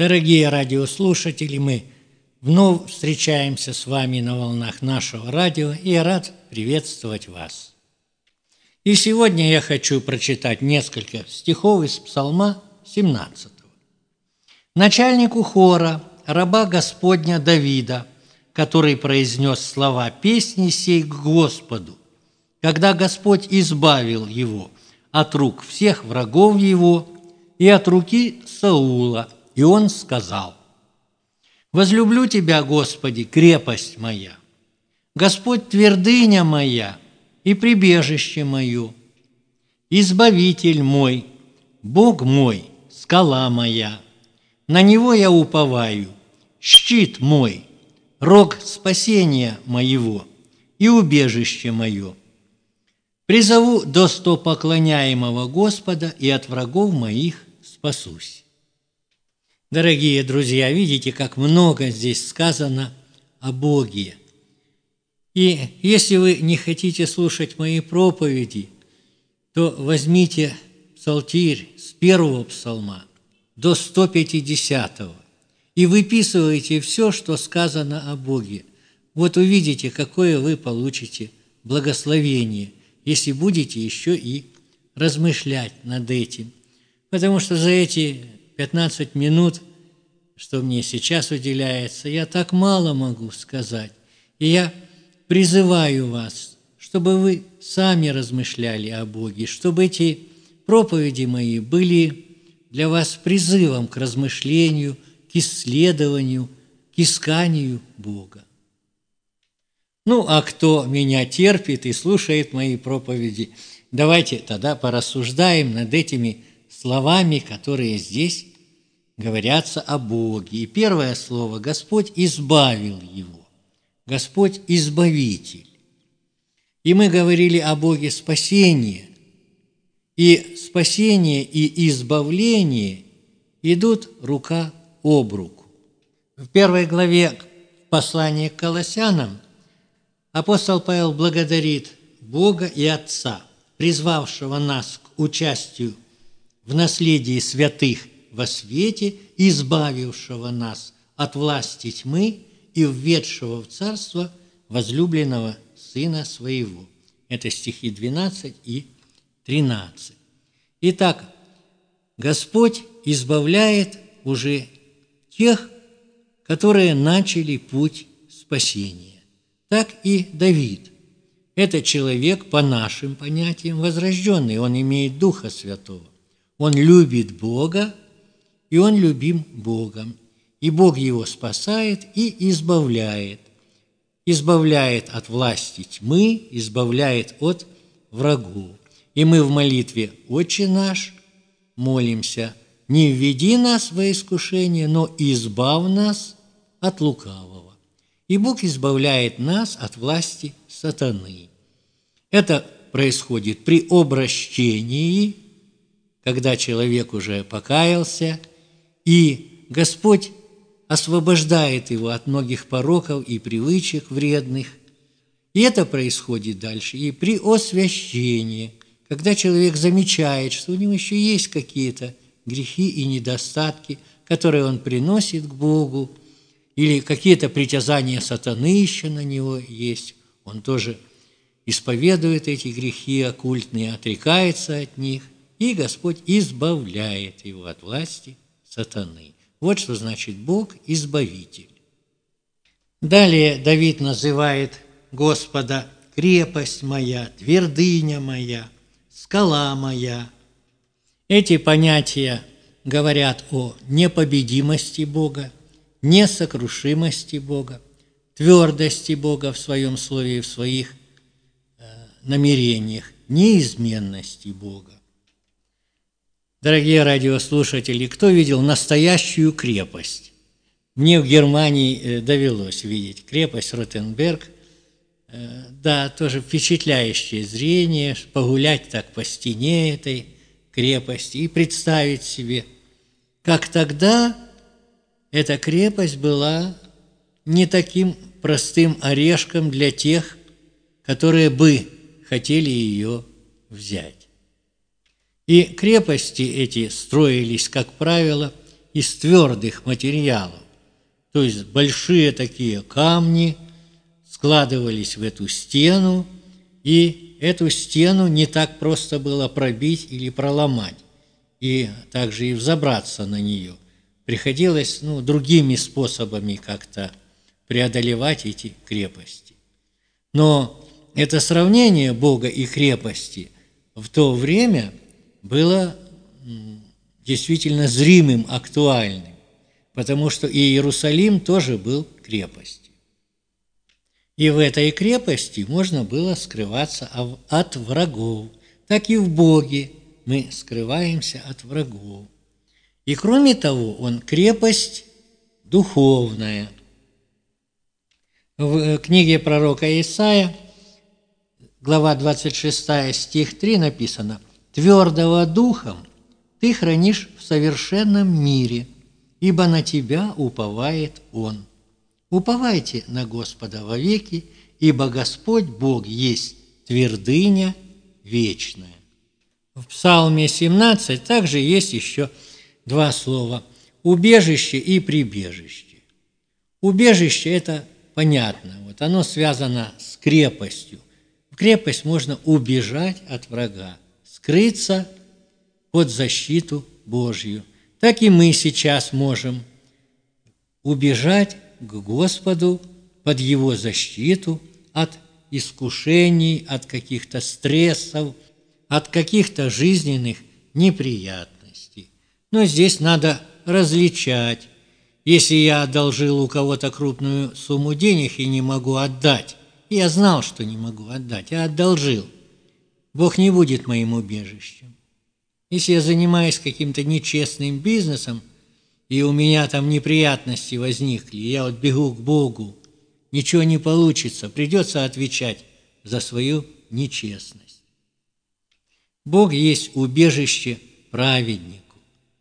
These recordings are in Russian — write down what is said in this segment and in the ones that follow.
Дорогие радиослушатели, мы вновь встречаемся с вами на волнах нашего радио, и я рад приветствовать вас. И сегодня я хочу прочитать несколько стихов из Псалма 17. Начальнику хора, раба Господня Давида, который произнес слова песни сей к Господу, когда Господь избавил его от рук всех врагов его и от руки Саула, и он сказал: «Возлюблю Тебя, Господи, крепость моя, Господь твердыня моя и прибежище мое, Избавитель мой, Бог мой, скала моя, на Него я уповаю, щит мой, рог спасения моего и убежище мое. Призову достопоклоняемого Господа, и от врагов моих спасусь». Дорогие друзья, видите, как много здесь сказано о Боге. И если вы не хотите слушать мои проповеди, то возьмите псалтирь с 1 псалма до 150 и выписывайте все, что сказано о Боге. Вот увидите, какое вы получите благословение, если будете еще и размышлять над этим. Потому что за эти 15 минут, что мне сейчас уделяется, я так мало могу сказать. И я призываю вас, чтобы вы сами размышляли о Боге, чтобы эти проповеди мои были для вас призывом к размышлению, к исследованию, к исканию Бога. А кто меня терпит и слушает мои проповеди, давайте тогда порассуждаем над этими словами, которые здесь говорятся о Боге. И первое слово: Господь избавил его, Господь избавитель. И мы говорили о Боге спасения. И спасение и избавление идут рука об руку. В 1 главе послания к Колоссянам апостол Павел благодарит Бога и Отца, призвавшего нас к участию в наследии святых во свете, избавившего нас от власти тьмы и введшего в царство возлюбленного Сына Своего. Это стихи 12 и 13. Итак, Господь избавляет уже тех, которые начали путь спасения. Так и Давид. Это человек, по нашим понятиям, возрожденный. Он имеет Духа Святого. Он любит Бога, и он любим Богом. И Бог его спасает и избавляет. Избавляет от власти тьмы, избавляет от врагов. И мы в молитве «Отче наш» молимся: «Не введи нас во искушение, но избавь нас от лукавого». И Бог избавляет нас от власти сатаны. Это происходит при обращении, когда человек уже покаялся, и Господь освобождает его от многих пороков и привычек вредных. И это происходит дальше и при освящении, когда человек замечает, что у него еще есть какие-то грехи и недостатки, которые он приносит к Богу, или какие-то притязания сатаны еще на него есть. Он тоже исповедует эти грехи оккультные, отрекается от них, и Господь избавляет его от власти сатаны. Вот что значит Бог – избавитель. Далее Давид называет Господа крепость моя, твердыня моя, скала моя. Эти понятия говорят о непобедимости Бога, несокрушимости Бога, твердости Бога в Своем Слове и в Своих намерениях, неизменности Бога. Дорогие радиослушатели, кто видел настоящую крепость? Мне в Германии довелось видеть крепость Ротенберг. Да, тоже впечатляющее зрение, погулять так по стене этой крепости и представить себе, как тогда эта крепость была не таким простым орешком для тех, которые бы хотели ее взять. И крепости эти строились, как правило, из твердых материалов. То есть большие такие камни складывались в эту стену, и эту стену не так просто было пробить или проломать, и также и взобраться на нее. Приходилось другими способами как-то преодолевать эти крепости. Но это сравнение Бога и крепости в то время было действительно зримым, актуальным, потому что и Иерусалим тоже был крепостью. И в этой крепости можно было скрываться от врагов. Так и в Боге мы скрываемся от врагов. И кроме того, Он крепость духовная. В книге пророка Исаия, глава 26, стих 3 написано: «Твердого духом ты хранишь в совершенном мире, ибо на тебя уповает Он». Уповайте на Господа вовеки, ибо Господь Бог есть твердыня вечная. В Псалме 17 также есть еще два слова – убежище и прибежище. Убежище – это понятно, оно связано с крепостью. В крепость можно убежать от врага, скрыться под защиту Божью. Так и мы сейчас можем убежать к Господу под Его защиту от искушений, от каких-то стрессов, от каких-то жизненных неприятностей. Но здесь надо различать. Если я одолжил у кого-то крупную сумму денег и не могу отдать, и я знал, что не могу отдать, я одолжил, Бог не будет моим убежищем. Если я занимаюсь каким-то нечестным бизнесом, и у меня там неприятности возникли, и я бегу к Богу, ничего не получится, придется отвечать за свою нечестность. Бог есть убежище праведнику.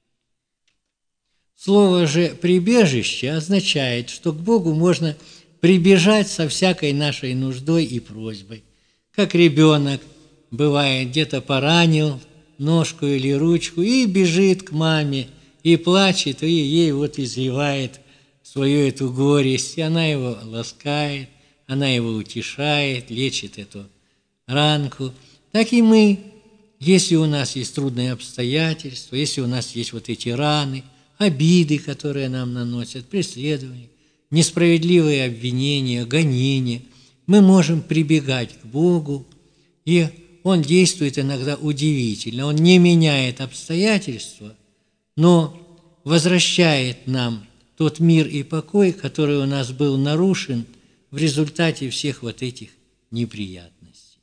Слово же «прибежище» означает, что к Богу можно прибежать со всякой нашей нуждой и просьбой. Как ребенок, бывает, где-то поранил ножку или ручку и бежит к маме, и плачет, и ей изливает свою эту горесть, и она его ласкает, она его утешает, лечит эту ранку. Так и мы, если у нас есть трудные обстоятельства, если у нас есть эти раны, обиды, которые нам наносят, преследования, несправедливые обвинения, гонения, мы можем прибегать к Богу, и Он действует иногда удивительно. Он не меняет обстоятельства, но возвращает нам тот мир и покой, который у нас был нарушен в результате всех этих неприятностей.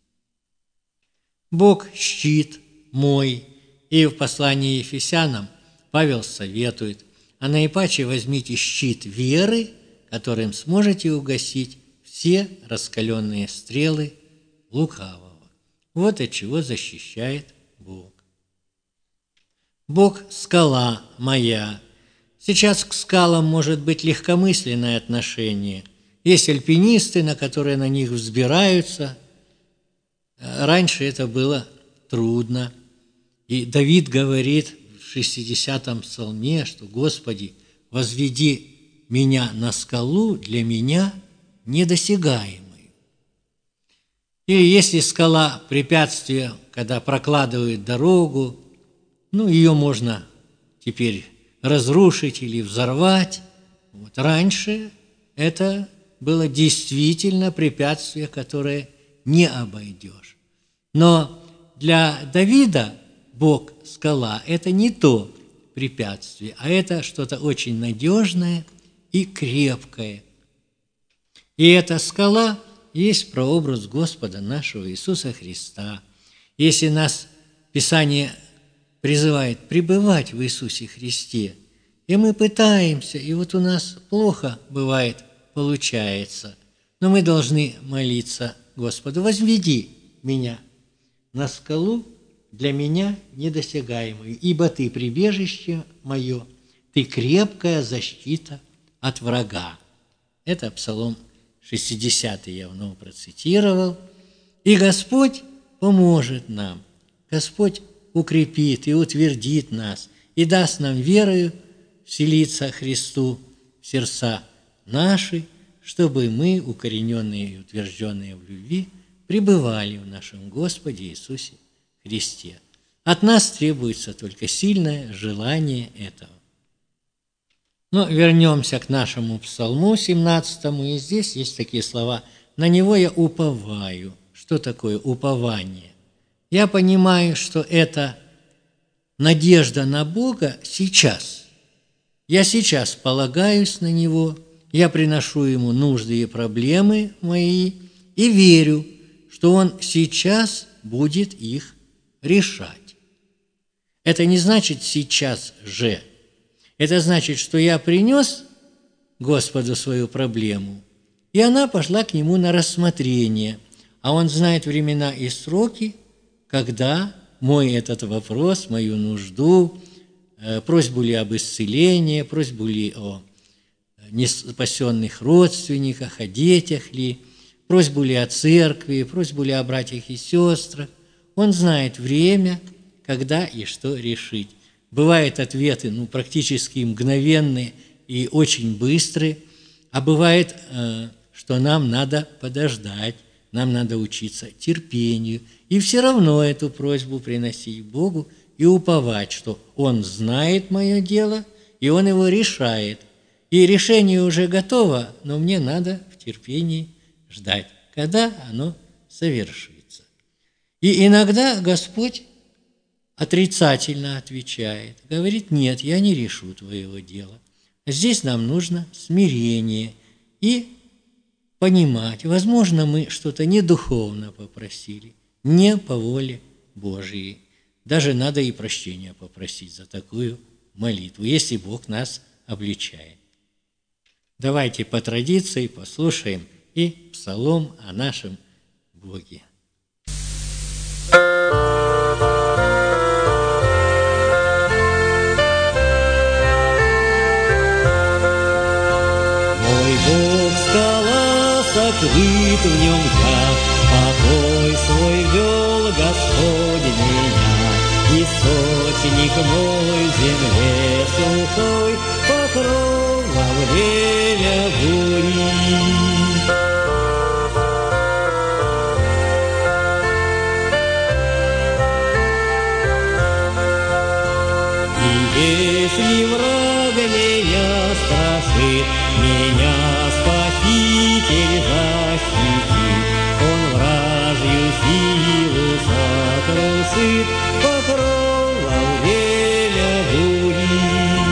Бог – щит мой, и в послании Ефесянам Павел советует: а наипаче возьмите щит веры, которым сможете угасить все раскаленные стрелы лукавого. Вот от чего защищает Бог. Бог – скала моя. Сейчас к скалам может быть легкомысленное отношение. Есть альпинисты, которые на них взбираются. Раньше это было трудно. И Давид говорит в 60-м псалме, что «Господи, возведи меня на скалу, для меня недосягаемую». Или если скала – препятствие, когда прокладывают дорогу, ее можно теперь разрушить или взорвать. Раньше это было действительно препятствие, которое не обойдешь. Но для Давида Бог – скала – это не то препятствие, а это что-то очень надежное и крепкое. И эта скала есть прообраз Господа нашего Иисуса Христа. Если нас Писание призывает пребывать в Иисусе Христе, и мы пытаемся, и у нас плохо бывает, получается, но мы должны молиться Господу: возведи меня на скалу, для меня недосягаемую, ибо Ты прибежище мое, Ты крепкая защита от врага. Это Псалом 60 я вновь процитировал. И Господь поможет нам, Господь укрепит и утвердит нас, и даст нам верою вселиться Христу в сердца наши, чтобы мы, укорененные и утвержденные в любви, пребывали в нашем Господе Иисусе Христе. От нас требуется только сильное желание этого. Но вернемся к нашему псалму 17, и здесь есть такие слова: «На него я уповаю». Что такое упование? Я понимаю, что это надежда на Бога сейчас. Я сейчас полагаюсь на Него, я приношу Ему нужды и проблемы мои и верю, что Он сейчас будет их решать. Это не значит «сейчас же». Это значит, что я принес Господу свою проблему, и она пошла к Нему на рассмотрение, а Он знает времена и сроки, когда мой этот вопрос, мою нужду, просьбу ли об исцелении, просьбу ли о неспасенных родственниках, о детях ли, просьбу ли о церкви, просьбу ли о братьях и сестрах. Он знает время, когда и что решить. Бывают ответы практически мгновенные и очень быстрые, а бывает, что нам надо подождать, нам надо учиться терпению, и все равно эту просьбу приносить Богу и уповать, что Он знает мое дело, и Он его решает. И решение уже готово, но мне надо в терпении ждать, когда оно совершится. И иногда Господь отрицательно отвечает, говорит: нет, я не решу твоего дела. Здесь нам нужно смирение и понимать, возможно, мы что-то не духовно попросили, не по воле Божьей. Даже надо и прощения попросить за такую молитву, если Бог нас обличает. Давайте по традиции послушаем и псалом о нашем Боге. Мой Бог — скала, сокрыт в нем я, покой свой вел Господь меня. Источник мой в земле сухой, покров во время бури. Если враг меня страшит, меня Спаситель защитит. Он вражью силу сокрушит, покров во время бури.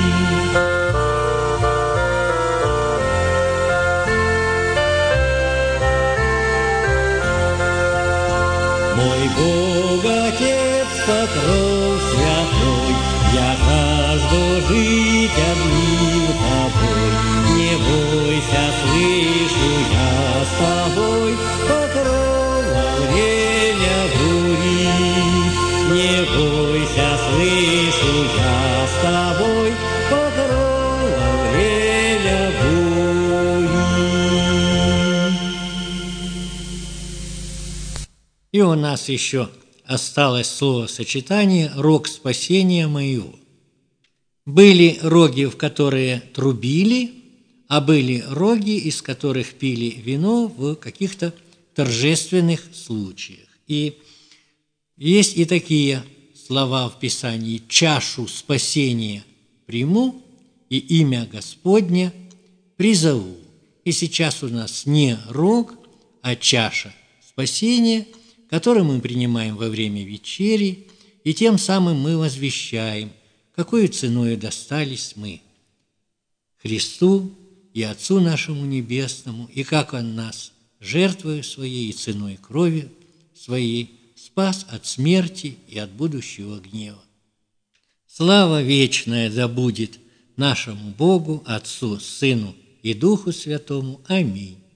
Мой Бог, Отец, покров святой, я жажду жить одним тобой. Не бойся, слышу я с тобой, покров во время бури. Не бойся, слышу я с тобой, покров во время бури. И у нас еще осталось словосочетание «рог спасения моего». Были роги, в которые трубили, а были роги, из которых пили вино в каких-то торжественных случаях. И есть и такие слова в Писании: «Чашу спасения приму, и имя Господне призову». И сейчас у нас не рог, а чаша спасения, который мы принимаем во время вечери, и тем самым мы возвещаем, какой ценою достались мы Христу и Отцу нашему Небесному, и как Он нас, жертвою Своей и ценой крови Своей, спас от смерти и от будущего гнева. Слава вечная да будет нашему Богу, Отцу, Сыну и Духу Святому. Аминь.